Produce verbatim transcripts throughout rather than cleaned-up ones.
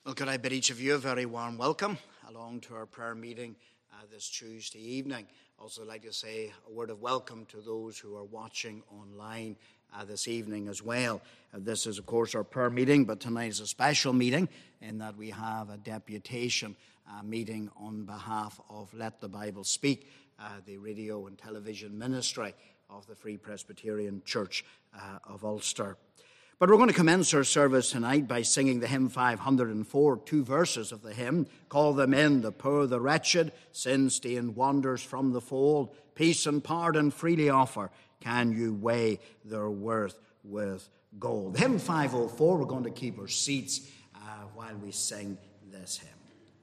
Well, could I bid each of you a very warm welcome along to our prayer meeting uh, this Tuesday evening. Also, I'd like to say a word of welcome to those who are watching online uh, this evening as well. Uh, this is, of course, our prayer meeting, but tonight is a special meeting in that we have a deputation uh, meeting on behalf of Let the Bible Speak, uh, the radio and television ministry of the Free Presbyterian Church uh, of Ulster. But we're going to commence our service tonight by singing the hymn five hundred four, two verses of the hymn. Call them in, the poor, the wretched, sin-stained wanderers from the fold. Peace and pardon freely offer. Can you weigh their worth with gold? Hymn five oh four, we're going to keep our seats uh, while we sing this hymn.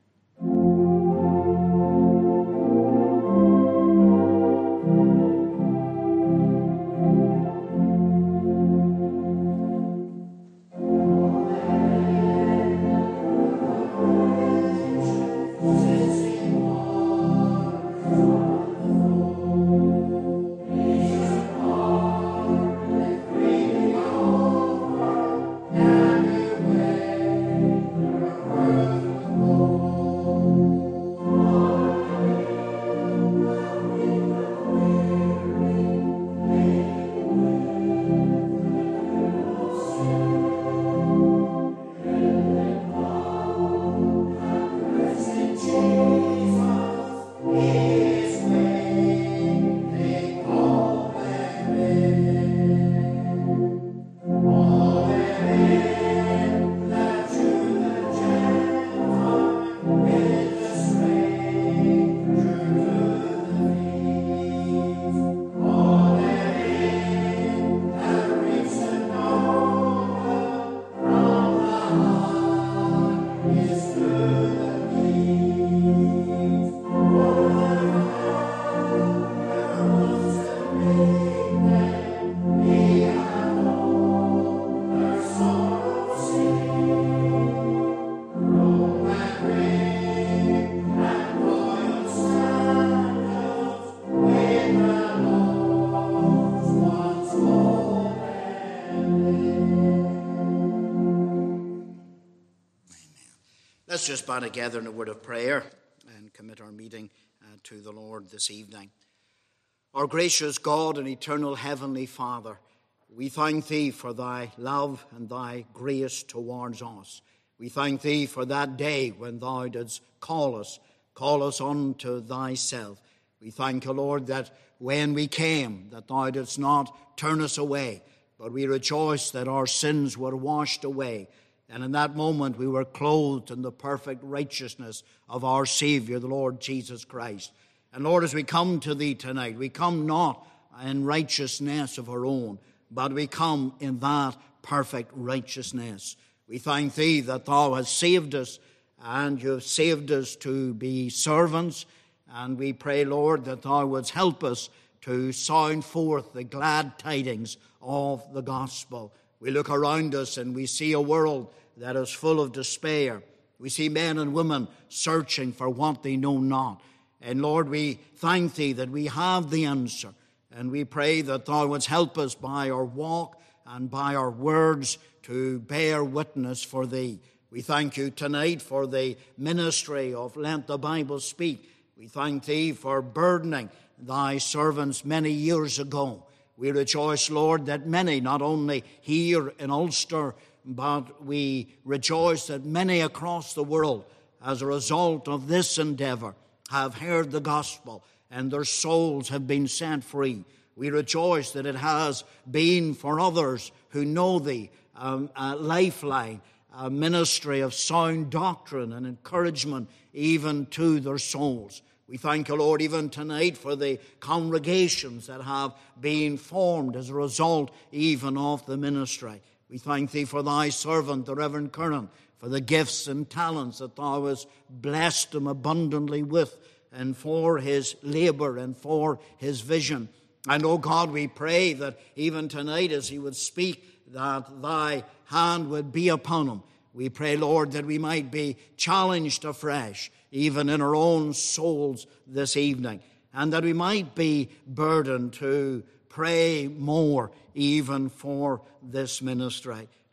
Let's just bow together in a word of prayer and commit our meeting uh, to the Lord this evening. Our gracious God and eternal heavenly Father, we thank Thee for Thy love and Thy grace towards us. We thank Thee for that day when Thou didst call us, call us unto Thyself. We thank You, Lord, that when we came, that Thou didst not turn us away, but we rejoice that our sins were washed away. And in that moment, we were clothed in the perfect righteousness of our Savior, the Lord Jesus Christ. And Lord, as we come to Thee tonight, we come not in righteousness of our own, but we come in that perfect righteousness. We thank Thee that Thou hast saved us, and You have saved us to be servants. And we pray, Lord, that Thou wouldst help us to sound forth the glad tidings of the gospel. We look around us and we see a world that is full of despair. We see men and women searching for what they know not. And Lord, we thank Thee that we have the answer. And we pray that Thou wouldst help us by our walk and by our words to bear witness for Thee. We thank You tonight for the ministry of Let the Bible Speak. We thank Thee for burdening Thy servants many years ago. We rejoice, Lord, that many, not only here in Ulster, but we rejoice that many across the world, as a result of this endeavor, have heard the gospel and their souls have been set free. We rejoice that it has been for others who know Thee um, a lifeline, a ministry of sound doctrine and encouragement even to their souls. We thank You, Lord, even tonight for the congregations that have been formed as a result even of the ministry. We thank Thee for Thy servant, the Reverend Curran, for the gifts and talents that Thou hast blessed him abundantly with, and for his labor and for his vision. And, oh God, we pray that even tonight as he would speak, that Thy hand would be upon him. We pray, Lord, that we might be challenged afresh, even in our own souls this evening, and that we might be burdened to pray more even for this ministry.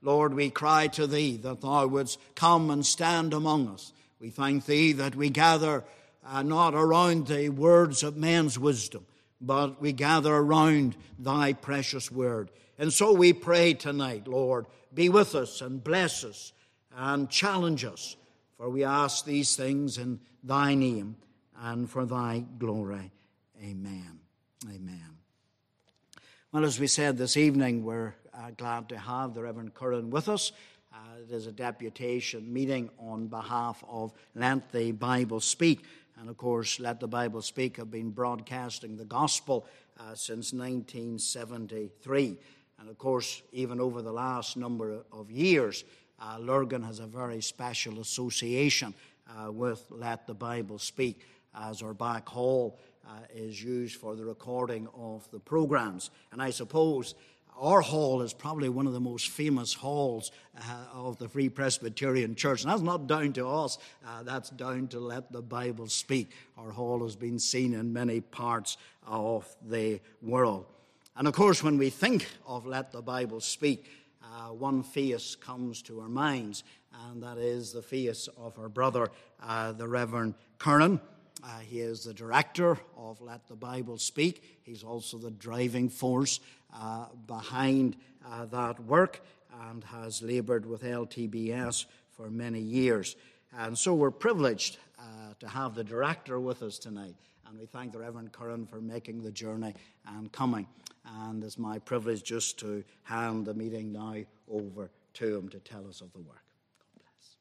Lord, we cry to thee that thou wouldst come and stand among us. We thank thee that we gather uh, not around the words of men's wisdom, but we gather around thy precious word. And so we pray tonight, Lord, be with us and bless us and challenge us. For we ask these things in thy name and for thy glory. Amen. Amen. Well, as we said this evening, we're uh, glad to have the Reverend Curran with us. Uh, it is a deputation meeting on behalf of Let the Bible Speak. And of course, Let the Bible Speak have been broadcasting the gospel uh, since nineteen seventy-three. And of course, even over the last number of years, uh, Lurgan has a very special association uh, with Let the Bible Speak, as our back hall uh, is used for the recording of the programs. And I suppose our hall is probably one of the most famous halls uh, of the Free Presbyterian Church. And that's not down to us. Uh, that's down to Let the Bible Speak. Our hall has been seen in many parts of the world. And of course, when we think of Let the Bible Speak, uh, one face comes to our minds, and that is the face of our brother, uh, the Reverend Curran. Uh, he is the director of Let the Bible Speak. He's also the driving force uh, behind uh, that work and has laboured with L T B S for many years. And so we're privileged uh, to have the director with us tonight. And we thank the Reverend Curran for making the journey and coming. And it's my privilege just to hand the meeting now over to him to tell us of the work. God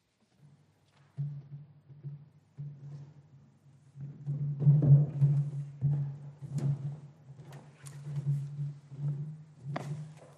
bless.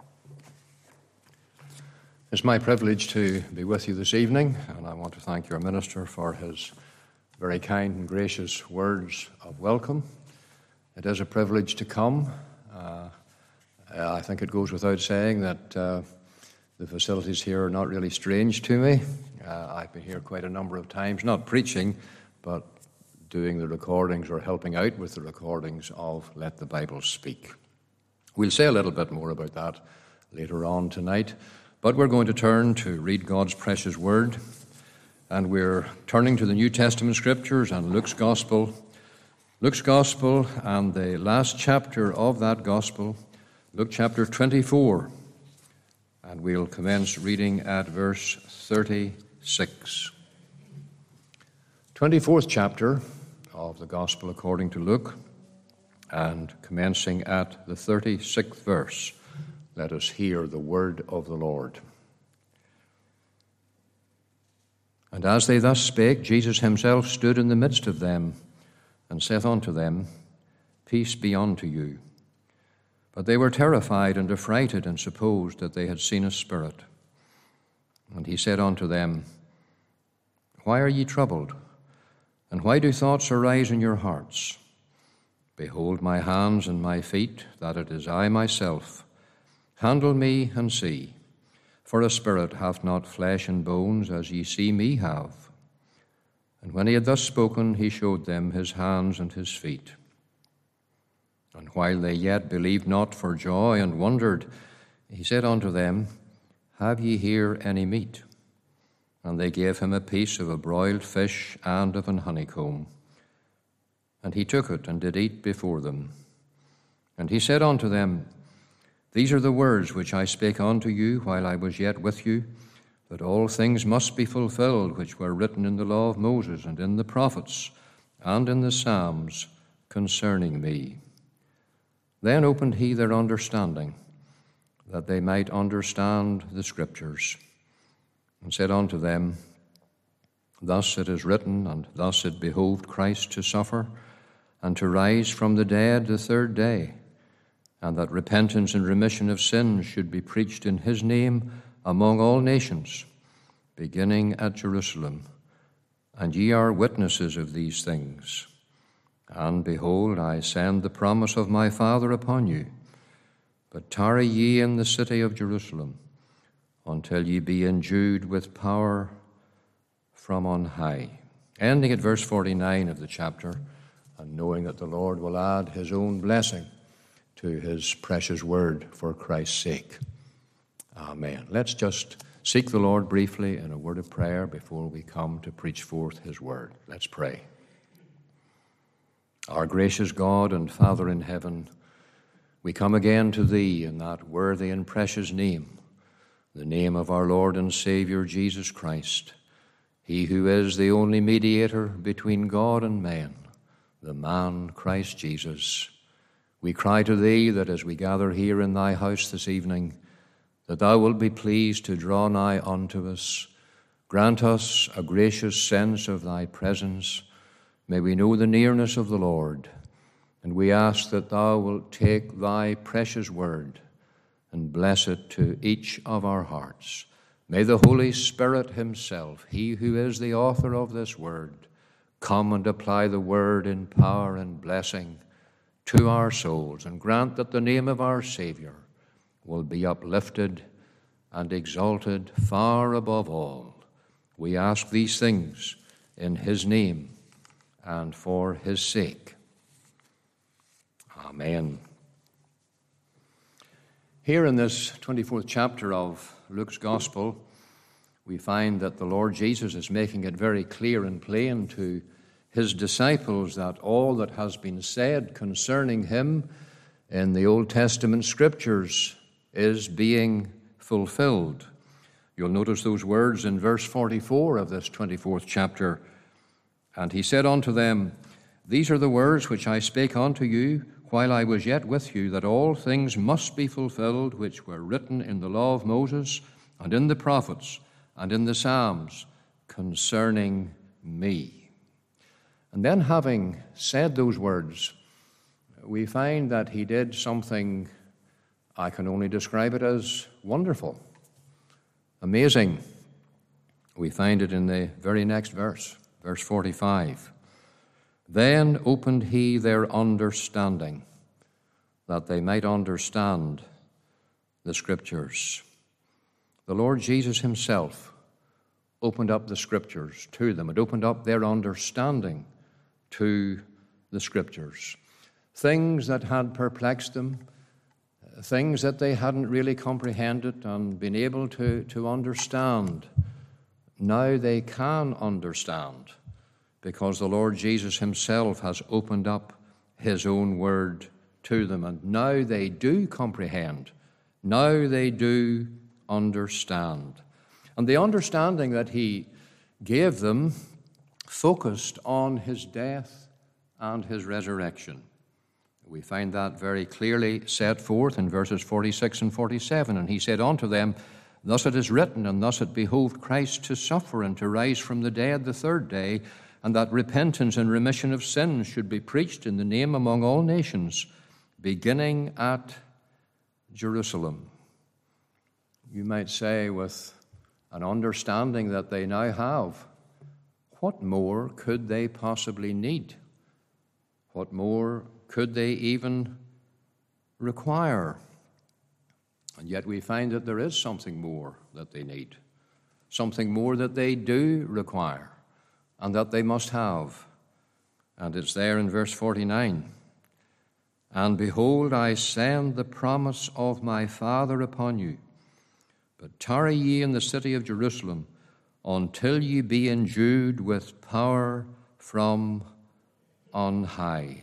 It's my privilege to be with you this evening, and I want to thank your minister for his very kind and gracious words of welcome. It is a privilege to come. Uh, I think it goes without saying that uh, the facilities here are not really strange to me. Uh, I've been here quite a number of times, not preaching, but doing the recordings or helping out with the recordings of Let the Bible Speak. We'll say a little bit more about that later on tonight, but we're going to turn to read God's precious word, and we're turning to the New Testament scriptures and Luke's Gospel. Luke's Gospel and the last chapter of that Gospel, Luke chapter twenty-four, and we'll commence reading at verse thirty-six. twenty-fourth chapter of the Gospel according to Luke, and commencing at the thirty-sixth verse, let us hear the word of the Lord. And as they thus spake, Jesus himself stood in the midst of them, and saith unto them, Peace be unto you. But they were terrified and affrighted, and supposed that they had seen a spirit. And he said unto them, Why are ye troubled? And why do thoughts arise in your hearts? Behold my hands and my feet, that it is I myself. Handle me and see. For a spirit hath not flesh and bones, as ye see me have. And when he had thus spoken, he showed them his hands and his feet. And while they yet believed not for joy and wondered, he said unto them, Have ye here any meat? And they gave him a piece of a broiled fish and of an honeycomb. And he took it and did eat before them. And he said unto them, These are the words which I spake unto you while I was yet with you, that all things must be fulfilled which were written in the law of Moses and in the prophets and in the Psalms concerning me. Then opened he their understanding, that they might understand the Scriptures, and said unto them, Thus it is written, and thus it behoved Christ to suffer, and to rise from the dead the third day, and that repentance and remission of sins should be preached in his name among all nations, beginning at Jerusalem. And ye are witnesses of these things. And behold, I send the promise of my Father upon you. But tarry ye in the city of Jerusalem, until ye be endued with power from on high. Ending at verse forty-nine of the chapter, and knowing that the Lord will add his own blessing to his precious word for Christ's sake. Amen. Let's just seek the Lord briefly in a word of prayer before we come to preach forth his word. Let's pray. Our gracious God and Father in heaven, we come again to thee in that worthy and precious name, the name of our Lord and Savior Jesus Christ, he who is the only mediator between God and man, the man Christ Jesus. We cry to thee that as we gather here in thy house this evening, that thou wilt be pleased to draw nigh unto us. Grant us a gracious sense of thy presence. May we know the nearness of the Lord. And we ask that thou wilt take thy precious word and bless it to each of our hearts. May the Holy Spirit himself, he who is the author of this word, come and apply the word in power and blessing to our souls, and grant that the name of our Savior will be uplifted and exalted far above all. We ask these things in his name and for his sake. Amen. Here in this twenty-fourth chapter of Luke's Gospel, we find that the Lord Jesus is making it very clear and plain to his disciples that all that has been said concerning him in the Old Testament Scriptures is being fulfilled. You'll notice those words in verse forty-four of this twenty-fourth chapter. And he said unto them, These are the words which I spake unto you while I was yet with you, that all things must be fulfilled which were written in the law of Moses, and in the prophets, and in the Psalms, concerning me. And then, having said those words, we find that he did something, I can only describe it as wonderful, amazing. We find it in the very next verse, verse forty-five. Then opened he their understanding, that they might understand the Scriptures. The Lord Jesus himself opened up the Scriptures to them. It opened up their understanding to the Scriptures. Things that had perplexed them, things that they hadn't really comprehended and been able to, to understand, now they can understand, because the Lord Jesus himself has opened up his own word to them. And now they do comprehend. Now they do understand. And the understanding that he gave them focused on his death and his resurrection. We find that very clearly set forth in verses forty-six and forty-seven. And he said unto them, Thus it is written, and thus it behoved Christ to suffer and to rise from the dead the third day, and that repentance and remission of sins should be preached in the name among all nations, beginning at Jerusalem. You might say, with an understanding that they now have, what more could they possibly need? What more could they even require? And yet we find that there is something more that they need, something more that they do require, and that they must have. And it's there in verse forty-nine. And behold, I send the promise of my Father upon you, but tarry ye in the city of Jerusalem until ye be endued with power from on high.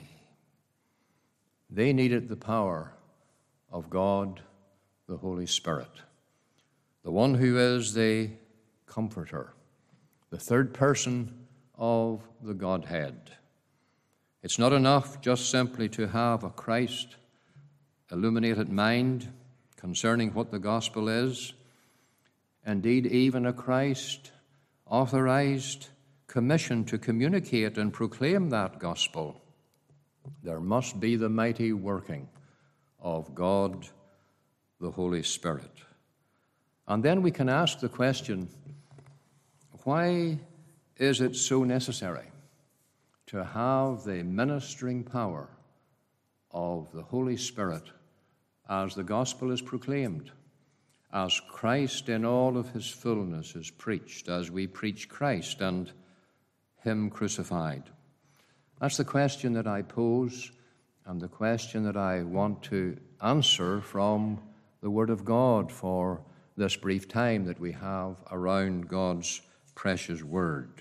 They needed the power of God, the Holy Spirit, the one who is the Comforter, the third person of the Godhead. It's not enough just simply to have a Christ-illuminated mind concerning what the gospel is. Indeed, even a Christ-authorized commission to communicate and proclaim that gospel. There must be the mighty working of God, the Holy Spirit. And then we can ask the question, why is it so necessary to have the ministering power of the Holy Spirit as the gospel is proclaimed, as Christ in all of his fullness is preached, as we preach Christ and him crucified? That's the question that I pose, and the question that I want to answer from the Word of God for this brief time that we have around God's precious word.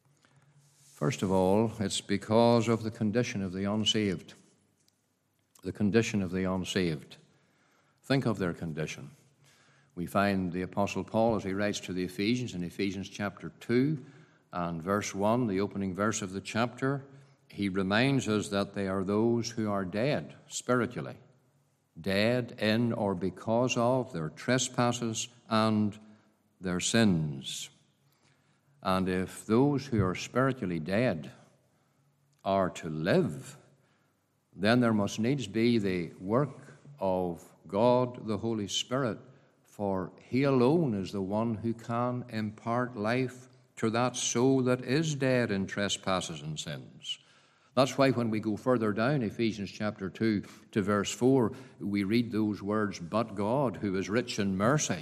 First of all, it's because of the condition of the unsaved. The condition of the unsaved. Think of their condition. We find the Apostle Paul, as he writes to the Ephesians in Ephesians chapter two and verse one, the opening verse of the chapter, he reminds us that they are those who are dead spiritually, dead in or because of their trespasses and their sins. And if those who are spiritually dead are to live, then there must needs be the work of God, the Holy Spirit, for he alone is the one who can impart life to that soul that is dead in trespasses and sins. That's why when we go further down, Ephesians chapter two to verse four, we read those words, but God who is rich in mercy.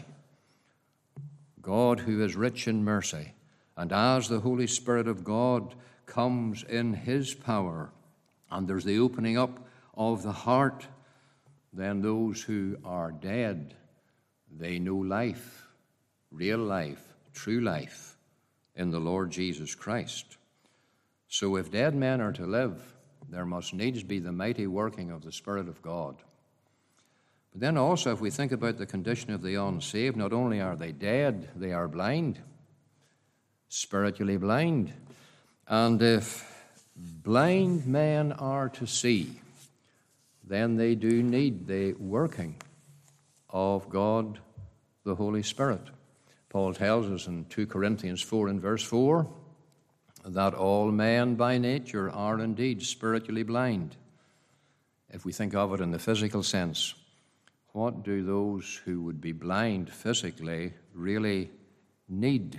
God who is rich in mercy. And as the Holy Spirit of God comes in his power, and there's the opening up of the heart, then those who are dead, they know life, real life, true life in the Lord Jesus Christ. So if dead men are to live, there must needs be the mighty working of the Spirit of God. But then also, if we think about the condition of the unsaved, not only are they dead, they are blind, spiritually blind. And if blind men are to see, then they do need the working of God, the Holy Spirit. Paul tells us in Second Corinthians four and verse four that all men by nature are indeed spiritually blind. If we think of it in the physical sense, what do those who would be blind physically really need?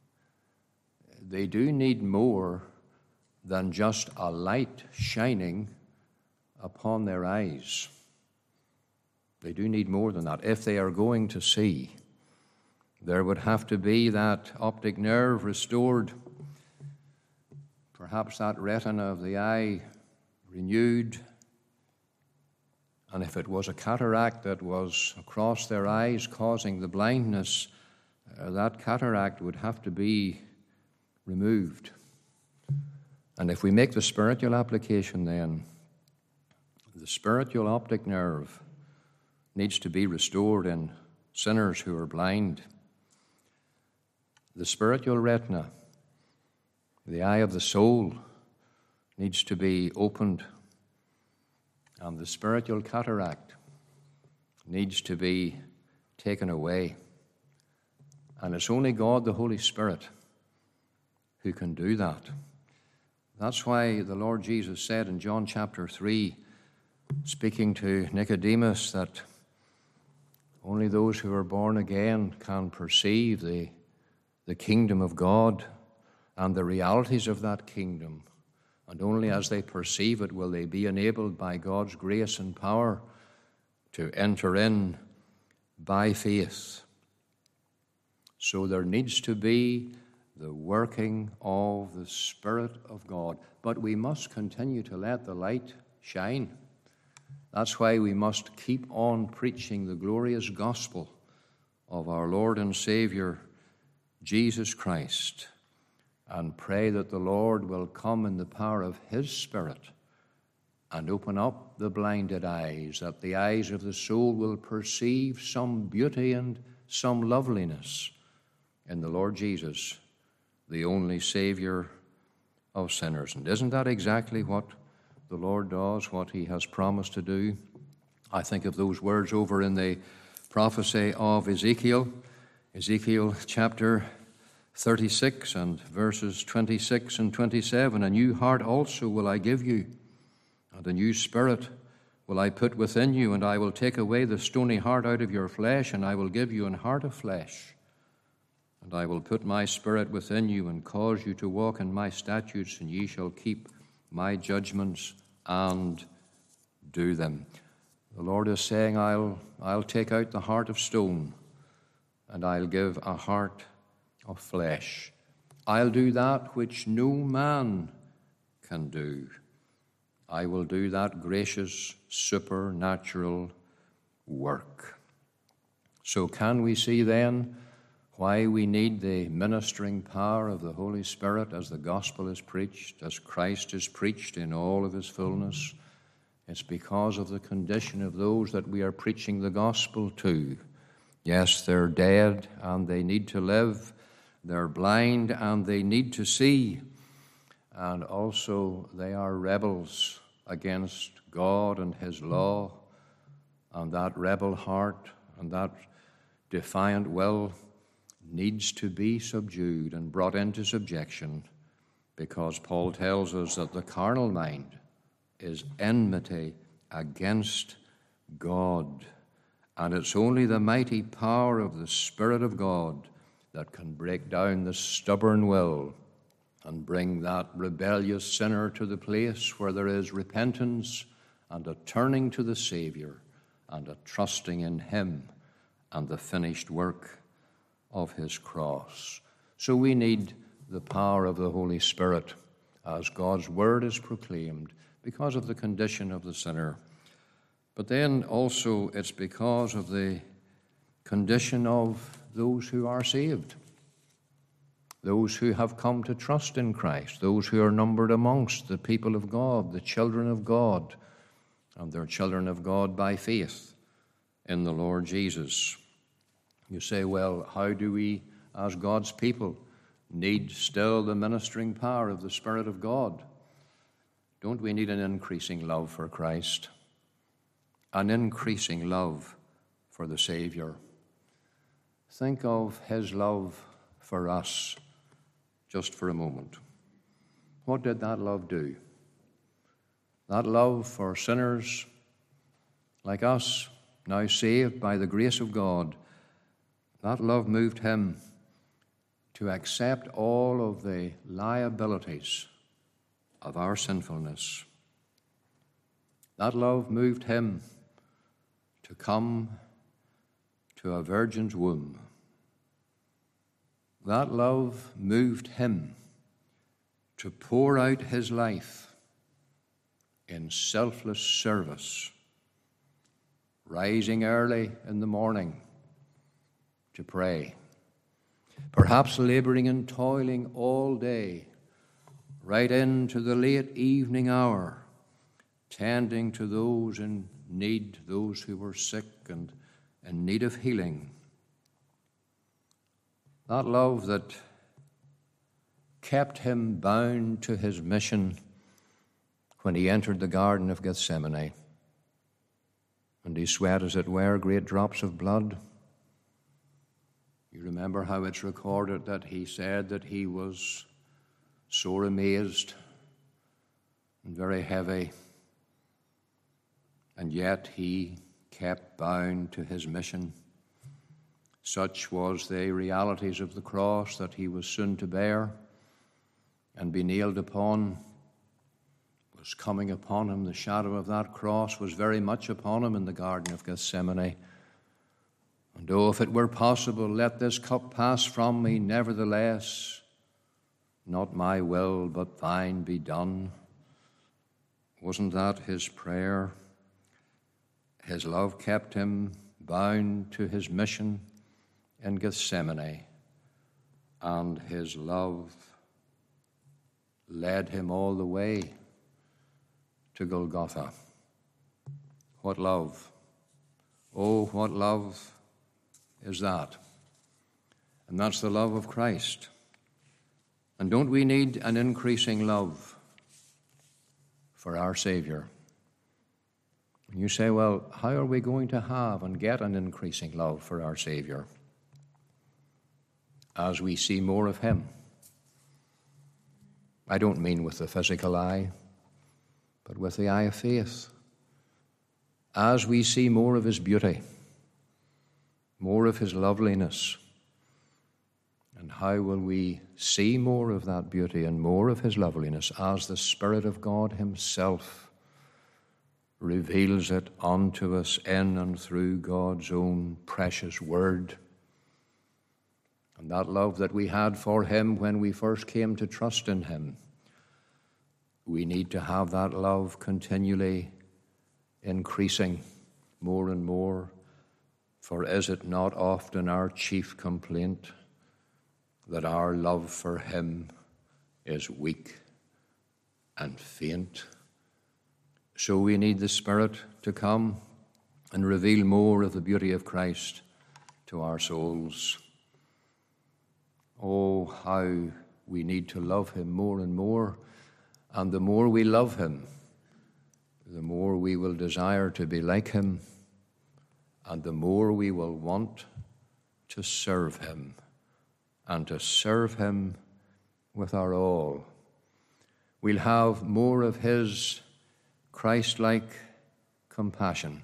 They do need more than just a light shining upon their eyes. They do need more than that. If they are going to see, there would have to be that optic nerve restored, perhaps that retina of the eye renewed. And if it was a cataract that was across their eyes causing the blindness, uh, that cataract would have to be removed. And if we make the spiritual application then, the spiritual optic nerve needs to be restored in sinners who are blind. The spiritual retina, the eye of the soul, needs to be opened, and the spiritual cataract needs to be taken away. And it's only God, the Holy Spirit, who can do that. That's why the Lord Jesus said in John chapter three, speaking to Nicodemus, that only those who are born again can perceive the, the kingdom of God and the realities of that kingdom. And only as they perceive it will they be enabled by God's grace and power to enter in by faith. So there needs to be the working of the Spirit of God. But we must continue to let the light shine. That's why we must keep on preaching the glorious gospel of our Lord and Savior, Jesus Christ, and pray that the Lord will come in the power of his Spirit and open up the blinded eyes, that the eyes of the soul will perceive some beauty and some loveliness in the Lord Jesus, the only Savior of sinners. And isn't that exactly what the Lord does, what he has promised to do? I think of those words over in the prophecy of Ezekiel, Ezekiel chapter thirty-six and verses twenty-six and twenty-seven. A new heart also will I give you, and a new spirit will I put within you, and I will take away the stony heart out of your flesh, and I will give you an heart of flesh. And I will put my spirit within you and cause you to walk in my statutes, and ye shall keep my judgments and do them. The Lord is saying, I'll, I'll take out the heart of stone, and I'll give a heart of flesh. I'll do that which no man can do. I will do that gracious, supernatural work. So can we see then why we need the ministering power of the Holy Spirit as the gospel is preached, as Christ is preached in all of his fullness? It's because of the condition of those that we are preaching the gospel to. Yes, they're dead and they need to live. They're blind and they need to see. And also they are rebels against God and his law. And that rebel heart and that defiant will needs to be subdued and brought into subjection, because Paul tells us that the carnal mind is enmity against God. And it's only the mighty power of the Spirit of God that can break down the stubborn will and bring that rebellious sinner to the place where there is repentance and a turning to the Savior and a trusting in him and the finished work of his cross. So we need the power of the Holy Spirit as God's word is proclaimed because of the condition of the sinner. But then also it's because of the condition of those who are saved, those who have come to trust in Christ, those who are numbered amongst the people of God, the children of God, and they're children of God by faith in the Lord Jesus. You say, well, how do we, as God's people, need still the ministering power of the Spirit of God? Don't we need an increasing love for Christ? An increasing love for the Savior? Think of his love for us just for a moment. What did that love do? That love for sinners like us, now saved by the grace of God, that love moved him to accept all of the liabilities of our sinfulness. That love moved him to come to a virgin's womb. That love moved him to pour out his life in selfless service, rising early in the morning to pray, perhaps laboring and toiling all day, right into the late evening hour, tending to those in need, those who were sick and in need of healing. That love that kept him bound to his mission when he entered the Garden of Gethsemane, and he sweat, as it were, great drops of blood. You remember how it's recorded that he said that he was sore amazed and very heavy, and yet he kept bound to his mission. Such was the realities of the cross that he was soon to bear and be nailed upon. Was coming upon him. The shadow of that cross was very much upon him in the Garden of Gethsemane. And oh, if it were possible, let this cup pass from me, nevertheless, not my will, but thine be done. Wasn't that his prayer? His love kept him bound to his mission in Gethsemane, and his love led him all the way to Golgotha. What love! Oh, what love is that? And that's the love of Christ. And don't we need an increasing love for our Savior? And you say, well, how are we going to have and get an increasing love for our Savior? As we see more of him. I don't mean with the physical eye, but with the eye of faith. As we see more of his beauty, more of his loveliness, and how will we see more of that beauty and more of his loveliness as the Spirit of God himself reveals it unto us in and through God's own precious word. And that love that we had for him when we first came to trust in him, we need to have that love continually increasing more and more For is it not often our chief complaint that our love for him is weak and faint? So we need the Spirit to come and reveal more of the beauty of Christ to our souls. Oh, how we need to love him more and more, and the more we love him, the more we will desire to be like him, and the more we will want to serve him, and to serve him with our all. We'll have more of his Christ-like compassion.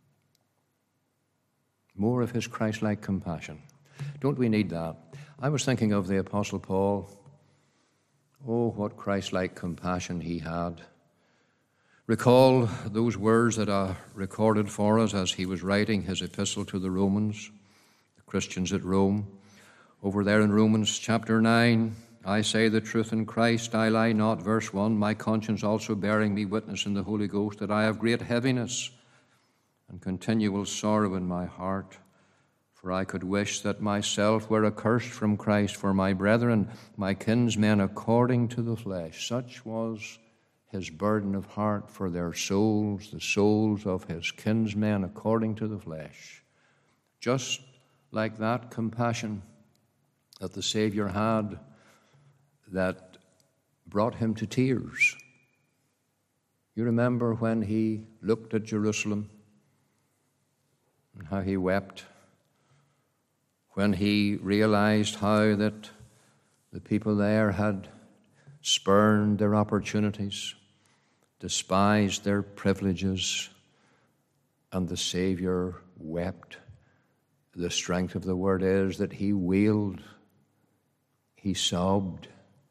More of his Christ-like compassion. Don't we need that? I was thinking of the Apostle Paul. Oh, what Christ-like compassion he had. Recall those words that are recorded for us as he was writing his epistle to the Romans, the Christians at Rome. Over there in Romans chapter nine, I say the truth in Christ, I lie not. Verse one, my conscience also bearing me witness in the Holy Ghost that I have great heaviness and continual sorrow in my heart. For I could wish that myself were accursed from Christ for my brethren, my kinsmen according to the flesh. Such was his burden of heart for their souls, the souls of his kinsmen according to the flesh. Just like that compassion that the Savior had that brought him to tears. You remember when he looked at Jerusalem and how he wept, when he realized how that the people there had spurned their opportunities, despised their privileges, and the Savior wept. The strength of the word is that he wailed, he sobbed.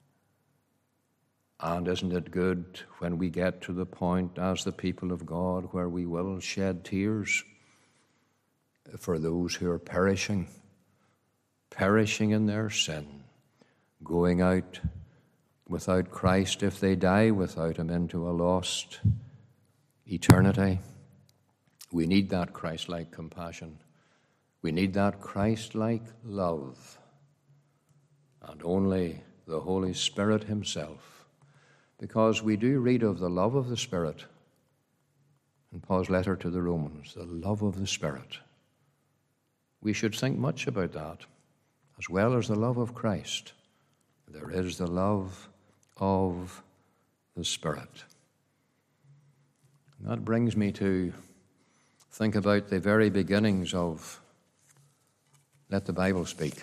And isn't it good when we get to the point as the people of God where we will shed tears for those who are perishing, perishing in their sin, going out without Christ, if they die without him, into a lost eternity. We need that Christ-like compassion. We need that Christ-like love. And only the Holy Spirit himself. Because we do read of the love of the Spirit in Paul's letter to the Romans, the love of the Spirit. We should think much about that, as well as the love of Christ. There is the love of the Spirit. And that brings me to think about the very beginnings of Let the Bible Speak.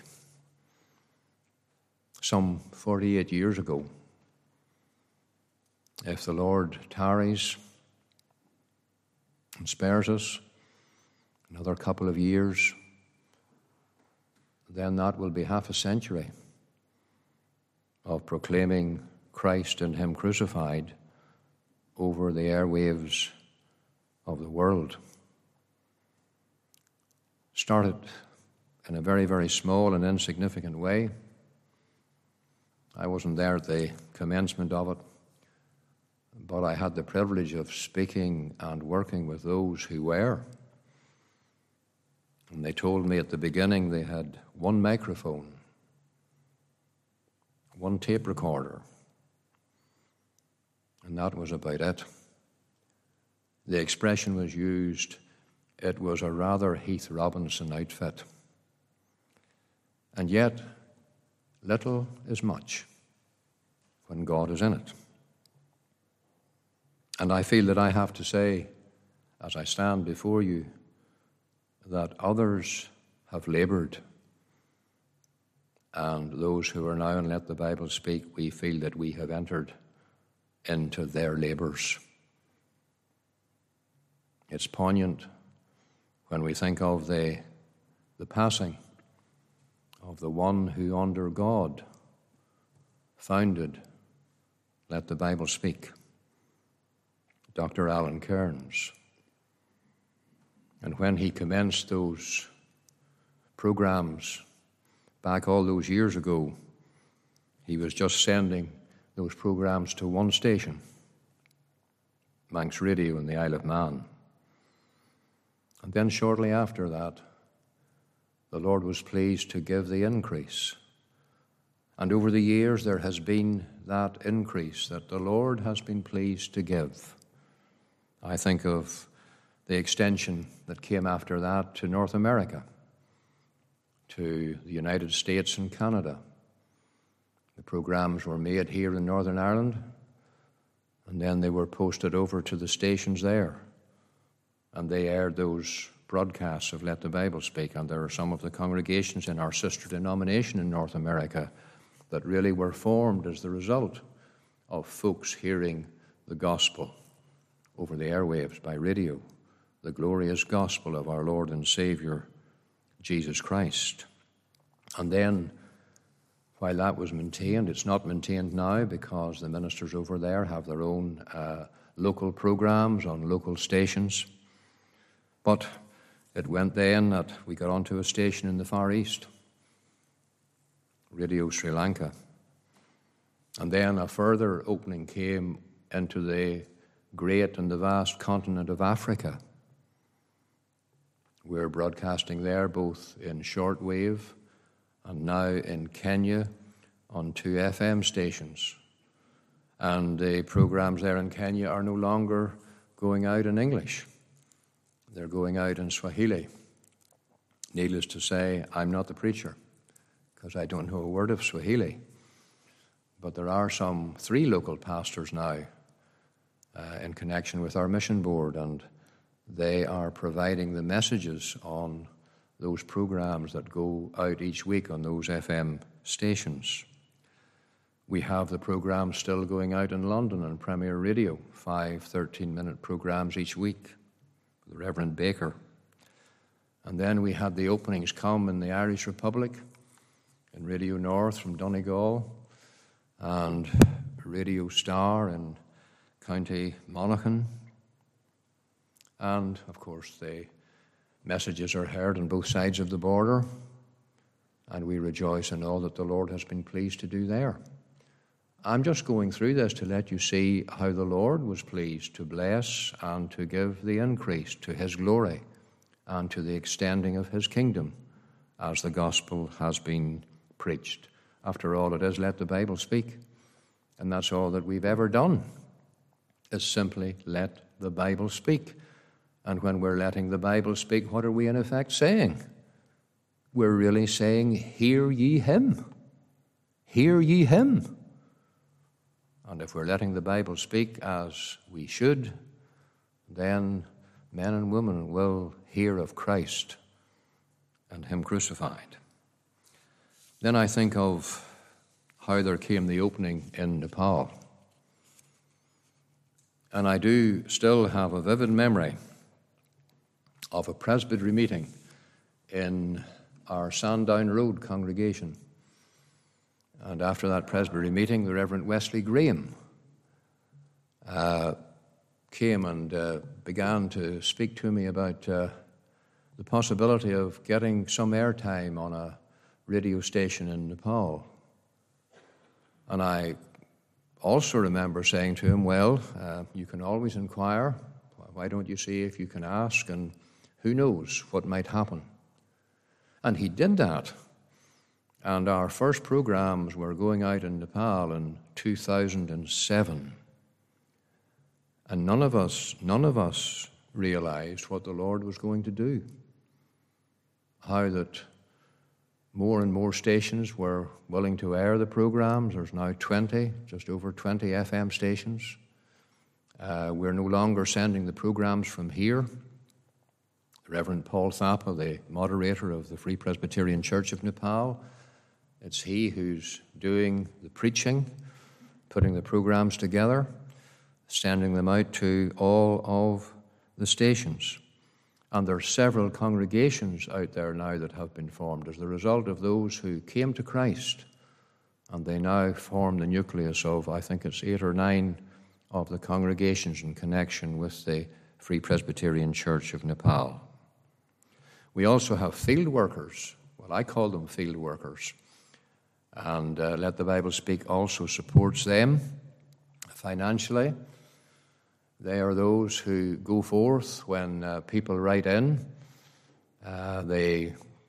Some forty-eight years ago, if the Lord tarries and spares us another couple of years, then that will be half a century of proclaiming Christ and him crucified over the airwaves of the world. Started in a very, very small and insignificant way. I wasn't there at the commencement of it, but I had the privilege of speaking and working with those who were. And they told me at the beginning they had one microphone, one tape recorder, and that was about it. The expression was used, it was a rather Heath Robinson outfit. And yet, little is much when God is in it. And I feel that I have to say, as I stand before you, that others have labored. And those who are now in Let the Bible Speak, we feel that we have entered into their labors. It's poignant when we think of the, the passing of the one who under God founded Let the Bible Speak, Doctor Alan Cairns. And when he commenced those programs back all those years ago, he was just sending those programs to one station, Manx Radio in the Isle of Man. And then shortly after that, the Lord was pleased to give the increase. And over the years there has been that increase that the Lord has been pleased to give. I think of the extension that came after that to North America, to the United States and Canada. The programs were made here in Northern Ireland, and then they were posted over to the stations there, and they aired those broadcasts of Let the Bible Speak. And there are some of the congregations in our sister denomination in North America that really were formed as the result of folks hearing the gospel over the airwaves by radio, the glorious gospel of our Lord and Savior, Jesus Christ. And then, while that was maintained, it's not maintained now because the ministers over there have their own uh, local programs on local stations. But it went then that we got onto a station in the Far East, Radio Sri Lanka. And then a further opening came into the great and the vast continent of Africa. We're broadcasting there both in shortwave and now in Kenya on two F M stations. And the programs there in Kenya are no longer going out in English. They're going out in Swahili. Needless to say, I'm not the preacher, because I don't know a word of Swahili. But there are some three local pastors now uh, in connection with our mission board, and they are providing the messages on those programs that go out each week on those F M stations. We have the programs still going out in London on Premier Radio, five thirteen-minute programs each week, the Reverend Baker. And then we had the openings come in the Irish Republic, in Radio North from Donegal, and Radio Star in County Monaghan. And, of course, the messages are heard on both sides of the border, and we rejoice in all that the Lord has been pleased to do there. I'm just going through this to let you see how the Lord was pleased to bless and to give the increase to His glory and to the extending of His kingdom as the gospel has been preached. After all, it is let the Bible speak, and that's all that we've ever done, is simply let the Bible speak. And when we're letting the Bible speak, what are we in effect saying? We're really saying, hear ye Him. Hear ye Him. And if we're letting the Bible speak as we should, then men and women will hear of Christ and Him crucified. Then I think of how there came the opening in Nepal. And I do still have a vivid memory of a presbytery meeting in our Sandown Road congregation. And after that presbytery meeting, the Reverend Wesley Graham uh, came and uh, began to speak to me about uh, the possibility of getting some airtime on a radio station in Nepal. And I also remember saying to him, well, uh, you can always inquire. Why don't you see if you can ask? And who knows what might happen? And he did that. And our first programs were going out in Nepal in two thousand seven. And none of us, none of us realized what the Lord was going to do. How that more and more stations were willing to air the programs. There's now twenty, just over twenty F M stations. Uh, we're no longer sending the programs from here. Reverend Paul Thapa, the moderator of the Free Presbyterian Church of Nepal, it's he who's doing the preaching, putting the programs together, sending them out to all of the stations. And there are several congregations out there now that have been formed as the result of those who came to Christ. And they now form the nucleus of, I think it's eight or nine of the congregations in connection with the Free Presbyterian Church of Nepal. We also have field workers. Well, I call them field workers. And uh, Let the Bible Speak also supports them financially. They are those who go forth when uh, people write in. Uh, they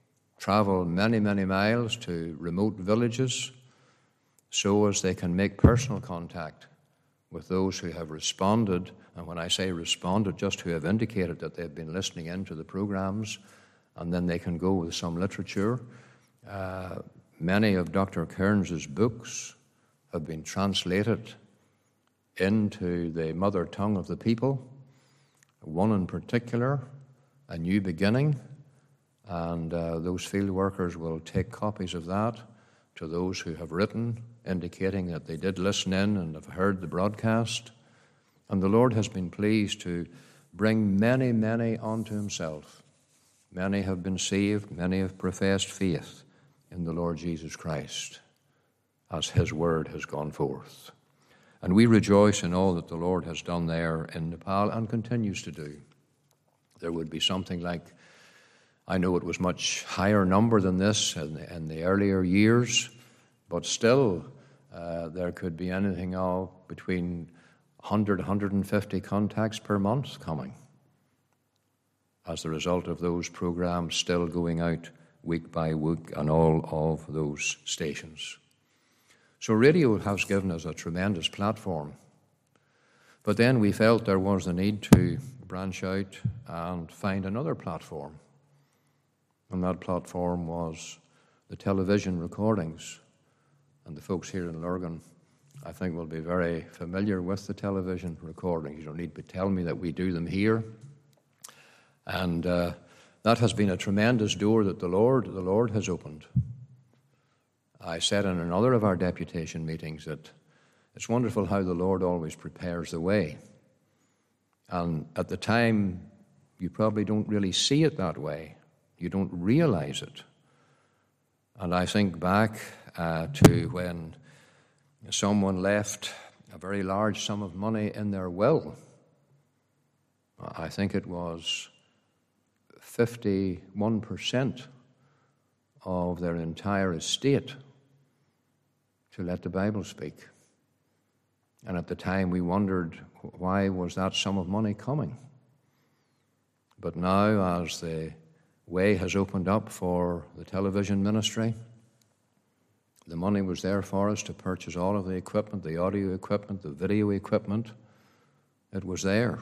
travel many, many miles to remote villages so as they can make personal contact with those who have responded, and when I say responded, just who have indicated that they've been listening in to the programs, and then they can go with some literature. Uh, many of Doctor Kearns's books have been translated into the mother tongue of the people, one in particular, A New Beginning, and uh, those field workers will take copies of that to those who have written, indicating that they did listen in and have heard the broadcast. And the Lord has been pleased to bring many, many unto himself. Many have been saved, many have professed faith in the Lord Jesus Christ as his word has gone forth. And we rejoice in all that the Lord has done there in Nepal and continues to do. There would be something like, I know it was much higher number than this in the, in the earlier years, but still uh, there could be anything of between one hundred, one hundred fifty contacts per month coming as a result of those programs still going out week by week on all of those stations. So radio has given us a tremendous platform. But then we felt there was the need to branch out and find another platform. And that platform was the television recordings. And the folks here in Lurgan, I think, will be very familiar with the television recordings. You don't need to tell me that we do them here. And uh, that has been a tremendous door that the Lord, the Lord has opened. I said in another of our deputation meetings that it's wonderful how the Lord always prepares the way. And at the time, you probably don't really see it that way. You don't realize it. And I think back uh, to when someone left a very large sum of money in their will. I think it was fifty-one percent of their entire estate to let the Bible speak. And at the time we wondered, why was that sum of money coming? But now, as the way has opened up for the television ministry, the money was there for us to purchase all of the equipment, the audio equipment, the video equipment. It was there.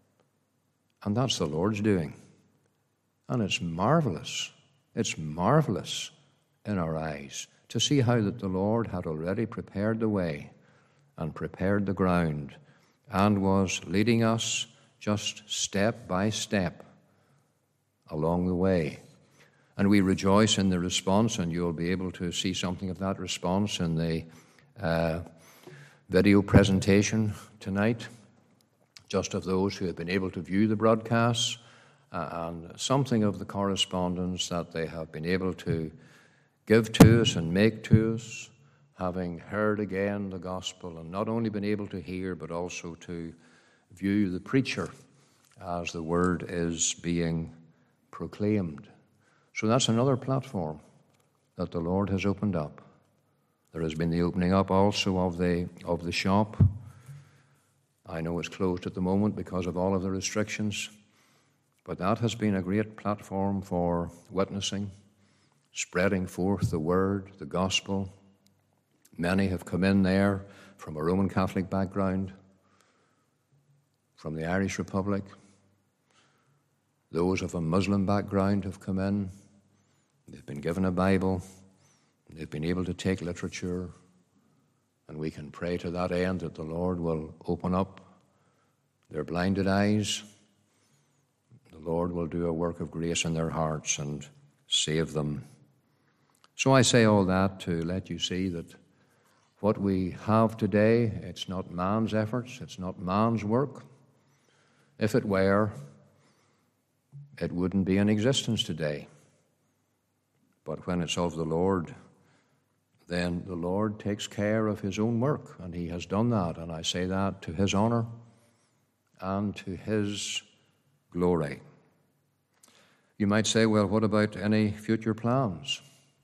And that's the Lord's doing. And it's marvelous. It's marvelous in our eyes to see how that the Lord had already prepared the way and prepared the ground and was leading us just step by step along the way. And we rejoice in the response, and you'll be able to see something of that response in the uh, video presentation tonight, just of those who have been able to view the broadcasts, uh, and something of the correspondence that they have been able to give to us and make to us, having heard again the gospel, and not only been able to hear, but also to view the preacher as the word is being proclaimed. So that's another platform that the Lord has opened up. There has been the opening up also of the of the shop. I know it's closed at the moment because of all of the restrictions, but that has been a great platform for witnessing, spreading forth the word, the gospel. Many have come in there from a Roman Catholic background, from the Irish Republic. Those of a Muslim background have come in. They've been given a Bible. They've been able to take literature. And we can pray to that end that the Lord will open up their blinded eyes. The Lord will do a work of grace in their hearts and save them. So I say all that to let you see that what we have today, it's not man's efforts, it's not man's work. If it were, it wouldn't be in existence today. But when it's of the Lord, then the Lord takes care of his own work, and he has done that, and I say that to his honor and to his glory. You might say, well, what about any future plans?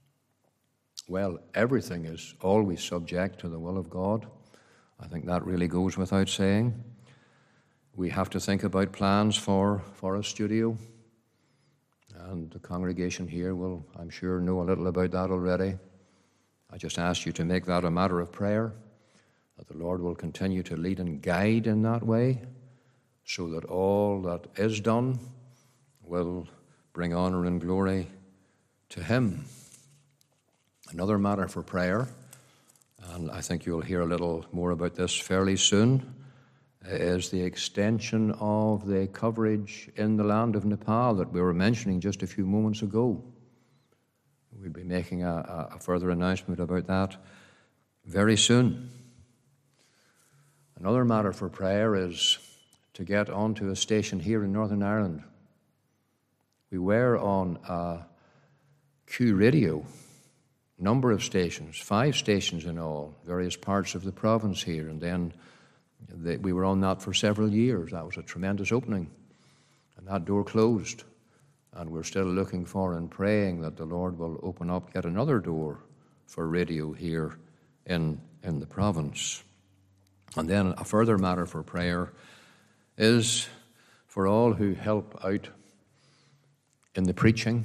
Well, everything is always subject to the will of God. I think that really goes without saying. We have to think about plans for, for a studio. and the congregation here will, I'm sure, know a little about that already. I just ask you to make that a matter of prayer, that the Lord will continue to lead and guide in that way, so that all that is done will bring honor and glory to Him. Another matter for prayer, and I think you'll hear a little more about this fairly soon, is the extension of the coverage in the land of Nepal that we were mentioning just a few moments ago. We'll be making a, a further announcement about that very soon. Another matter for prayer is to get onto a station here in Northern Ireland. We were on a Q radio, number of stations, five stations in all, various parts of the province here, and then they, we were on that for several years. That was a tremendous opening, and that door closed, and we're still looking for and praying that the Lord will open up yet another door for radio here in, in the province. And then a further matter for prayer is for all who help out in the preaching.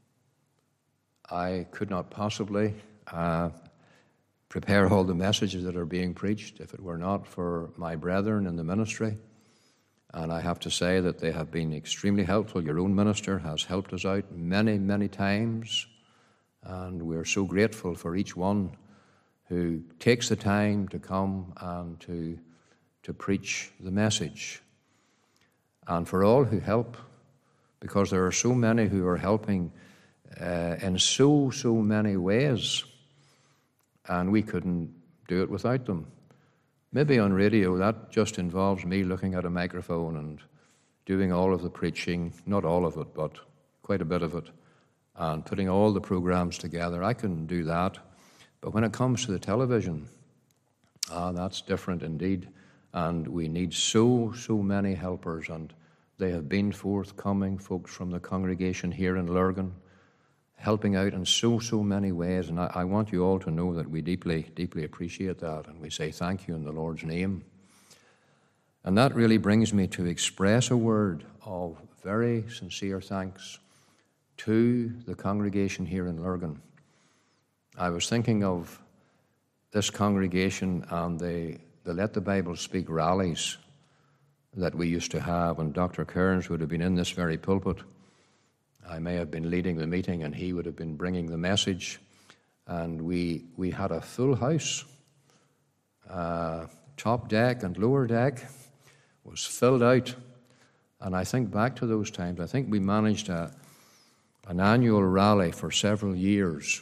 I could not possibly uh, prepare all the messages that are being preached if it were not for my brethren in the ministry. And I have to say that they have been extremely helpful. Your own minister has helped us out many, many times. And we're so grateful for each one who takes the time to come and to, to preach the message. And for all who help, because there are so many who are helping uh, in so, so many ways, and we couldn't do it without them. Maybe on radio, that just involves me looking at a microphone and doing all of the preaching, not all of it, but quite a bit of it, and putting all the programs together. I couldn't do that. But when it comes to the television, ah, that's different indeed. And we need so, so many helpers, and they have been forthcoming, folks from the congregation here in Lurgan, helping out in so, so many ways. And I, I want you all to know that we deeply, deeply appreciate that, and we say thank you in the Lord's name. And that really brings me to express a word of very sincere thanks to the congregation here in Lurgan. I was thinking of this congregation and the, the Let the Bible Speak rallies that we used to have, and Doctor Kearns would have been in this very pulpit. I may have been leading the meeting, and he would have been bringing the message, and we we had a full house. Uh, top deck and lower deck was filled out, and I think back to those times. I think we managed a, an annual rally for several years,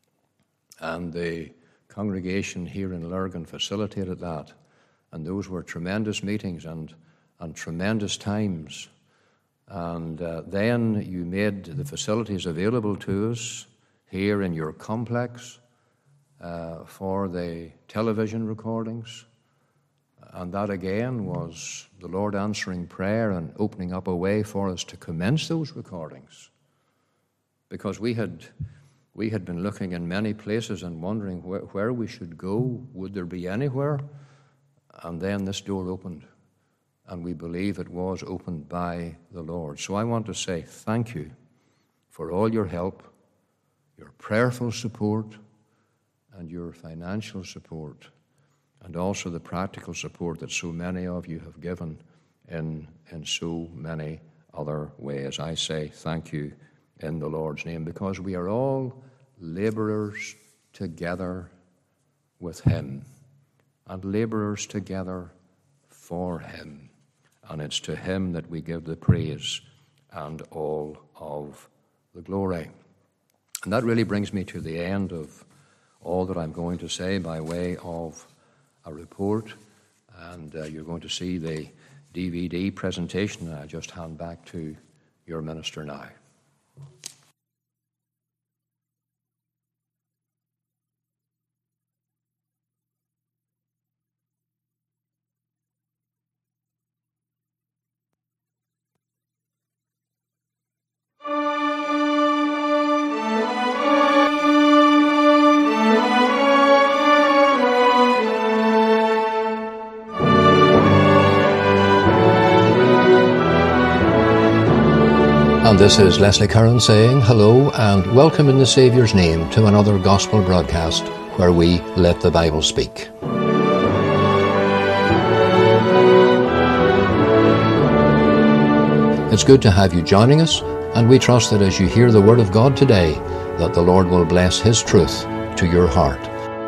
and the congregation here in Lurgan facilitated that, and those were tremendous meetings and, and tremendous times. And uh, then you made the facilities available to us here in your complex uh, for the television recordings. And that again was the Lord answering prayer and opening up a way for us to commence those recordings. Because we had we had been looking in many places and wondering where, where we should go. Would there be anywhere? And then this door opened. And we believe it was opened by the Lord. So I want to say thank you for all your help, your prayerful support, and your financial support, and also the practical support that so many of you have given in, in so many other ways. I say thank you in the Lord's name, because we are all laborers together with Him, and laborers together for Him. And it's to Him that we give the praise and all of the glory. And that really brings me to the end of all that I'm going to say by way of a report. And uh, you're going to see the D V D presentation that I just hand back to your minister now. And this is Leslie Curran saying hello and welcome in the Saviour's name to another Gospel broadcast where we let the Bible speak. It's good to have you joining us, and we trust that as you hear the Word of God today, that the Lord will bless His truth to your heart.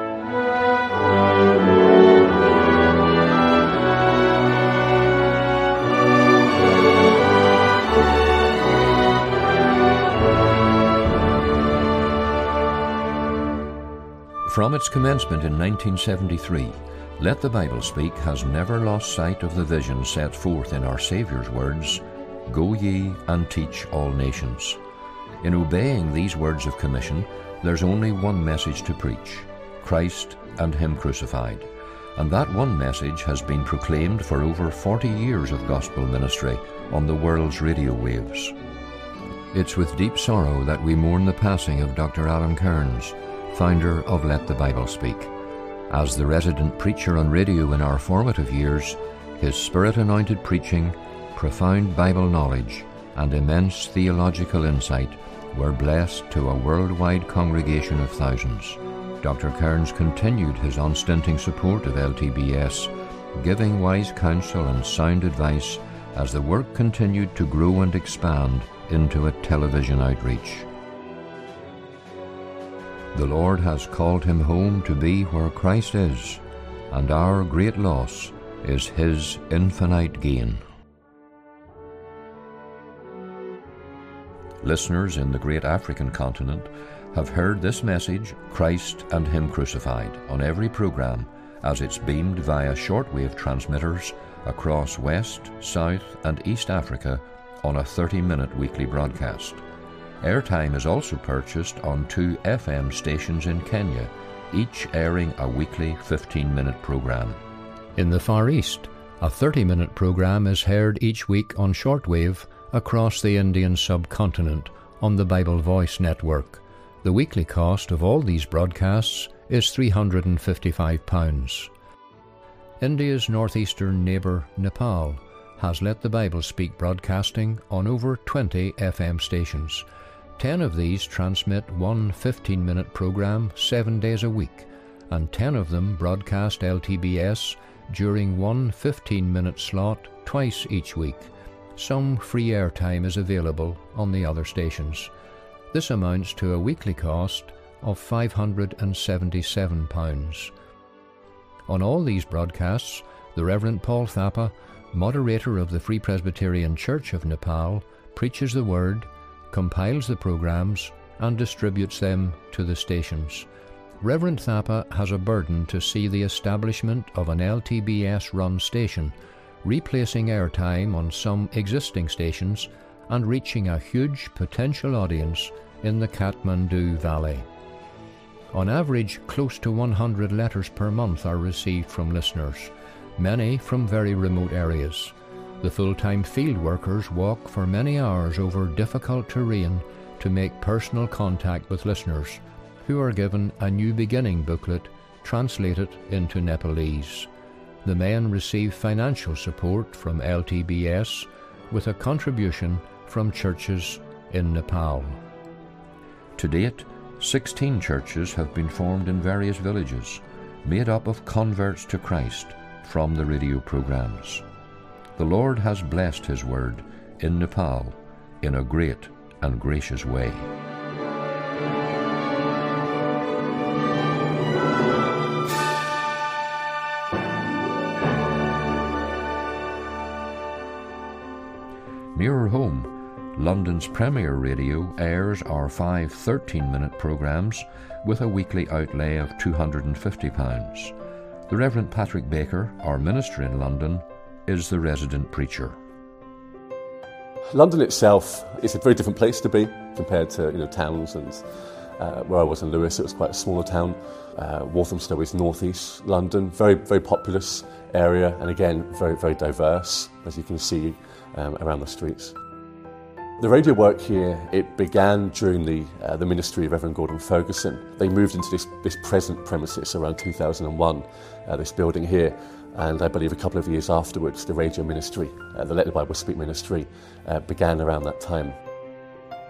From its commencement in nineteen seventy-three, Let the Bible Speak has never lost sight of the vision set forth in our Saviour's words, "Go ye and teach all nations." In obeying these words of commission, there's only one message to preach, Christ and Him crucified. And that one message has been proclaimed for over forty years of gospel ministry on the world's radio waves. It's with deep sorrow that we mourn the passing of Doctor Alan Kearns, founder of Let the Bible Speak. As the resident preacher on radio in our formative years, his spirit-anointed preaching, profound Bible knowledge, and immense theological insight were blessed to a worldwide congregation of thousands. Doctor Kearns continued his unstinting support of L T B S, giving wise counsel and sound advice as the work continued to grow and expand into a television outreach. The Lord has called him home to be where Christ is, and our great loss is His infinite gain. Listeners in the great African continent have heard this message, Christ and Him crucified, on every program as it's beamed via shortwave transmitters across West, South and East Africa on a thirty-minute weekly broadcast. Airtime is also purchased on two F M stations in Kenya, each airing a weekly fifteen-minute program. In the Far East, a thirty-minute program is heard each week on shortwave across the Indian subcontinent on the Bible Voice network. The weekly cost of all these broadcasts is three hundred fifty-five pounds. India's northeastern neighbour, Nepal, has Let the Bible Speak broadcasting on over twenty F M stations. Ten of these transmit one fifteen-minute program seven days a week, and ten of them broadcast L T B S during one fifteen-minute slot twice each week. Some free airtime is available on the other stations. This amounts to a weekly cost of five hundred seventy-seven pounds. On all these broadcasts, the Reverend Paul Thapa, moderator of the Free Presbyterian Church of Nepal, preaches the Word, compiles the programs, and distributes them to the stations. Reverend Thapa has a burden to see the establishment of an L T B S-run station, replacing airtime on some existing stations and reaching a huge potential audience in the Kathmandu Valley. On average, close to one hundred letters per month are received from listeners, many from very remote areas. The full-time field workers walk for many hours over difficult terrain to make personal contact with listeners, who are given a New Beginning booklet translated into Nepalese. The men receive financial support from L T B S with a contribution from churches in Nepal. To date, sixteen churches have been formed in various villages, made up of converts to Christ from the radio programs. The Lord has blessed His Word in Nepal in a great and gracious way. Nearer home, London's Premier Radio airs our five thirteen-minute programmes with a weekly outlay of two hundred fifty pounds. The Reverend Patrick Baker, our minister in London, is the resident preacher. London itself is a very different place to be compared to you know towns, and uh, where I was in Lewis, it was quite a smaller town. Uh, Walthamstow is northeast London, very very populous area, and again very very diverse, as you can see um, around the streets. The radio work here, it began during the uh, the ministry of Reverend Gordon Ferguson. They moved into this this present premises around two thousand one, uh, this building here. And I believe a couple of years afterwards, the radio ministry, uh, the Let the Bible Speak ministry, uh, began around that time.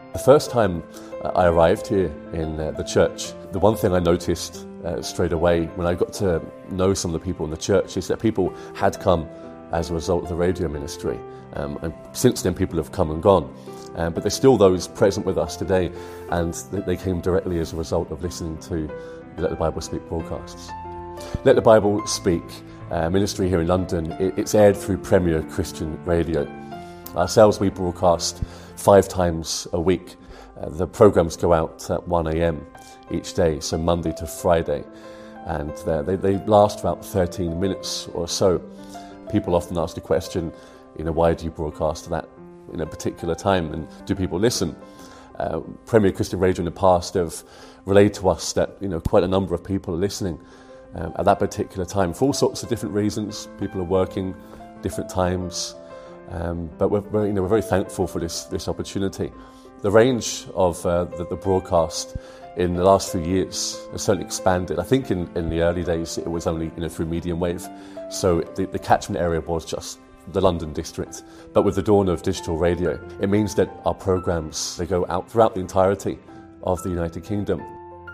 The first time I arrived here in uh, the church, the one thing I noticed uh, straight away when I got to know some of the people in the church is that people had come as a result of the radio ministry. Um, and since then people have come and gone. Um, but there's still those present with us today, and they came directly as a result of listening to the Let the Bible Speak broadcasts. Let the Bible Speak uh, ministry here in London, it, it's aired through Premier Christian Radio. Ourselves, we broadcast five times a week. Uh, the programmes go out at one a.m. each day, so Monday to Friday, and they, they last about thirteen minutes or so. People often ask the question, you know, why do you broadcast that in a particular time, and do people listen? Uh, Premier Christian Radio in the past have relayed to us that, you know, quite a number of people are listening um, at that particular time for all sorts of different reasons. People are working different times, um, but we're very, you know, we're very thankful for this this opportunity. The range of uh, the, the broadcast in the last few years has certainly expanded. I think in, in the early days it was only, you know, through medium wave, so the, the catchment area was just the London district. But with the dawn of digital radio, it means that our programmes, they go out throughout the entirety of the United Kingdom.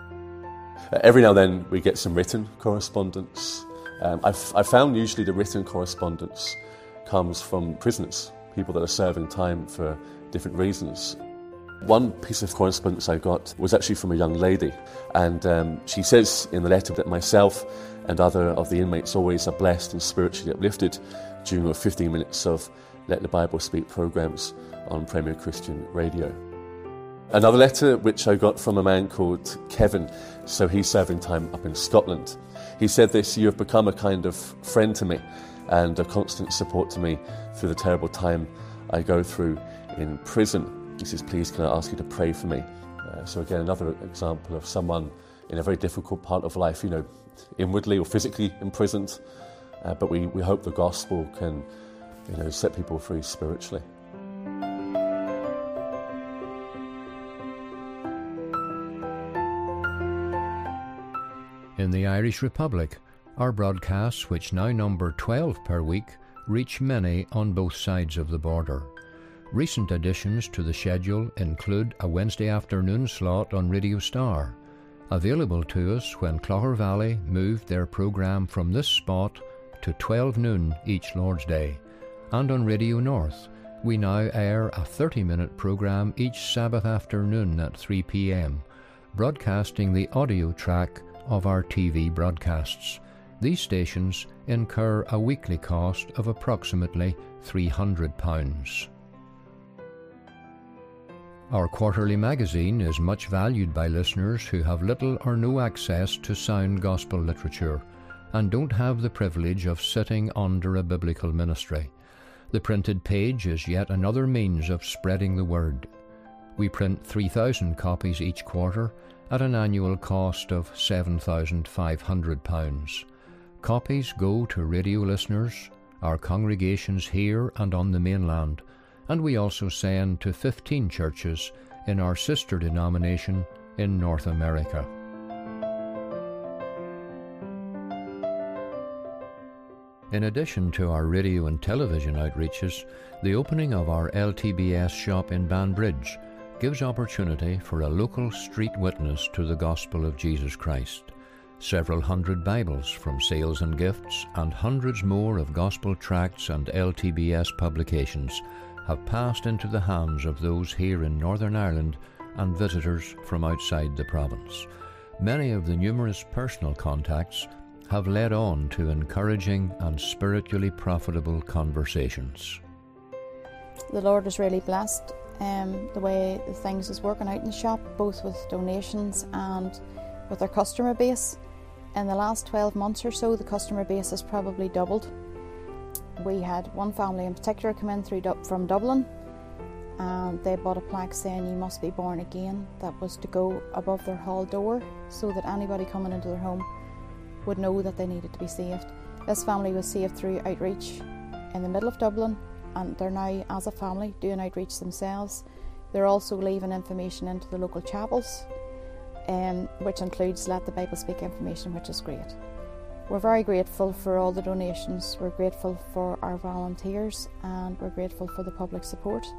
Uh, every now and then we get some written correspondence. Um, I've, I've found usually the written correspondence comes from prisoners, people that are serving time for different reasons. One piece of correspondence I got was actually from a young lady, and um, she says in the letter that myself and other of the inmates always are blessed and spiritually uplifted during the fifteen minutes of Let the Bible Speak programmes on Premier Christian Radio. Another letter which I got from a man called Kevin, so he's serving time up in Scotland. He said this: "You have become a kind of friend to me and a constant support to me through the terrible time I go through in prison." He says, "Please can I ask you to pray for me?" Uh, so again, another example of someone in a very difficult part of life, you know, inwardly or physically imprisoned, uh, but we, we hope the gospel can, you know, set people free spiritually. In the Irish Republic, our broadcasts, which now number twelve per week, reach many on both sides of the border. Recent additions to the schedule include a Wednesday afternoon slot on Radio Star, available to us when Clogher Valley moved their programme from this spot to twelve noon each Lord's Day, and on Radio North we now air a thirty-minute programme each Sabbath afternoon at three p.m, broadcasting the audio track of our T V broadcasts. These stations incur a weekly cost of approximately three hundred pounds. Our quarterly magazine is much valued by listeners who have little or no access to sound gospel literature and don't have the privilege of sitting under a biblical ministry. The printed page is yet another means of spreading the word. We print three thousand copies each quarter at an annual cost of seven thousand five hundred pounds. Copies go to radio listeners, our congregations here and on the mainland, and we also send to fifteen churches in our sister denomination in North America. In addition to our radio and television outreaches, the opening of our L T B S shop in Banbridge gives opportunity for a local street witness to the gospel of Jesus Christ. Several hundred Bibles from sales and gifts and hundreds more of gospel tracts and L T B S publications have passed into the hands of those here in Northern Ireland and visitors from outside the province. Many of the numerous personal contacts have led on to encouraging and spiritually profitable conversations. The Lord is really blessed um, the way things is working out in the shop, both with donations and with our customer base. In the last twelve months or so, the customer base has probably doubled. We had one family in particular come in through from Dublin, and they bought a plaque saying "You must be born again." That was to go above their hall door so that anybody coming into their home would know that they needed to be saved. This family was saved through outreach in the middle of Dublin, and they're now, as a family, doing outreach themselves. They're also leaving information into the local chapels, um, which includes Let the Bible Speak information, which is great. We're very grateful for all the donations, we're grateful for our volunteers, and we're grateful for the public support.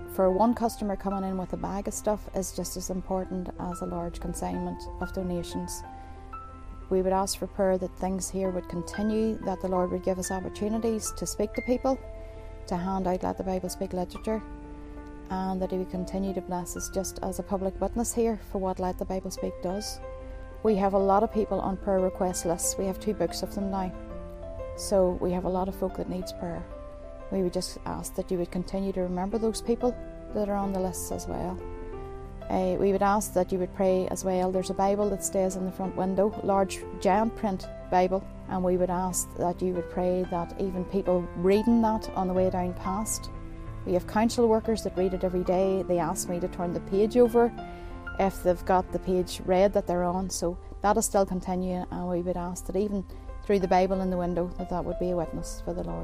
for one customer coming in with a bag of stuff is just as important as a large consignment of donations. We would ask for prayer that things here would continue, that the Lord would give us opportunities to speak to people, to hand out Let the Bible Speak literature, and that He would continue to bless us just as a public witness here for what Let the Bible Speak does. We have a lot of people on prayer request lists. We have two books of them now. So we have a lot of folk that needs prayer. We would just ask that you would continue to remember those people that are on the lists as well. Uh, we would ask that you would pray as well. There's a Bible that stays in the front window, large giant print Bible, and we would ask that you would pray that even people reading that on the way down past. We have council workers that read it every day. They ask me to turn the page over if they've got the page read that they're on, so that'll still continue, and we would ask that even through the Bible in the window that that would be a witness for the Lord.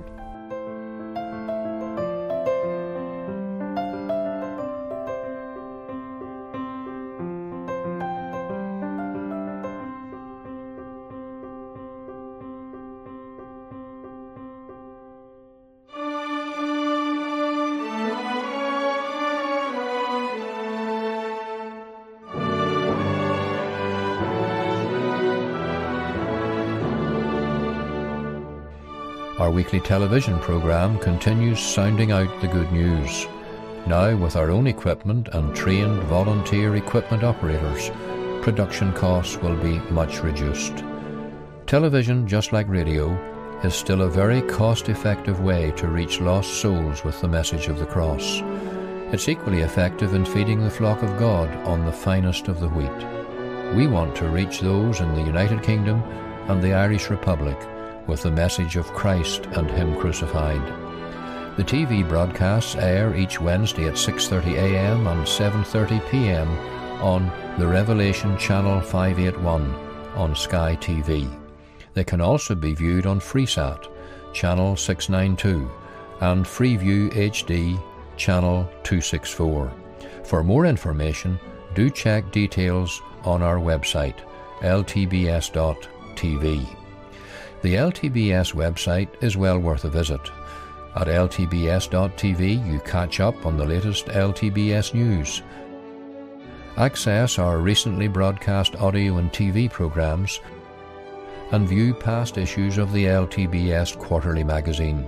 Our weekly television programme continues sounding out the good news. Now, with our own equipment and trained volunteer equipment operators, production costs will be much reduced. Television, just like radio, is still a very cost-effective way to reach lost souls with the message of the cross. It's equally effective in feeding the flock of God on the finest of the wheat. We want to reach those in the United Kingdom and the Irish Republic with the message of Christ and Him crucified. The T V broadcasts air each Wednesday at six thirty a m and seven thirty p m on the Revelation Channel five eighty-one on Sky T V. They can also be viewed on Freesat, Channel six ninety-two, and Freeview H D, Channel two sixty-four. For more information, do check details on our website, l t b s dot t v. The L T B S website is well worth a visit. At l t b s dot t v you catch up on the latest L T B S news. Access our recently broadcast audio and T V programmes and view past issues of the L T B S Quarterly magazine.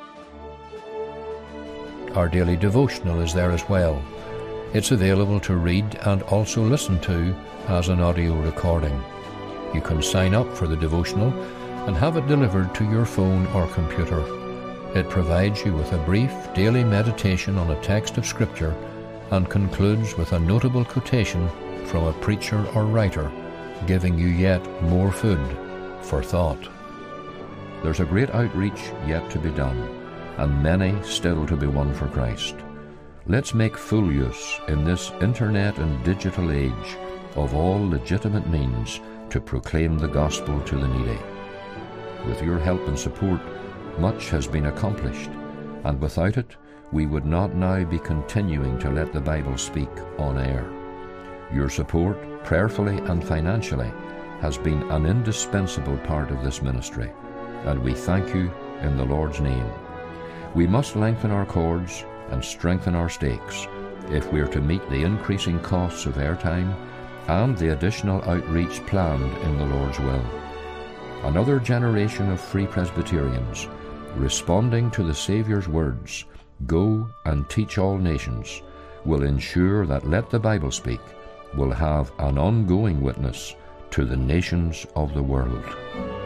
Our daily devotional is there as well. It's available to read and also listen to as an audio recording. You can sign up for the devotional and have it delivered to your phone or computer. It provides you with a brief daily meditation on a text of Scripture and concludes with a notable quotation from a preacher or writer, giving you yet more food for thought. There's a great outreach yet to be done, and many still to be won for Christ. Let's make full use in this internet and digital age of all legitimate means to proclaim the gospel to the needy. With your help and support, much has been accomplished, and without it, we would not now be continuing to let the Bible speak on air. Your support, prayerfully and financially, has been an indispensable part of this ministry, and we thank you in the Lord's name. We must lengthen our cords and strengthen our stakes if we are to meet the increasing costs of airtime and the additional outreach planned in the Lord's will. Another generation of free Presbyterians, responding to the Saviour's words, "Go and teach all nations," will ensure that Let the Bible Speak will have an ongoing witness to the nations of the world.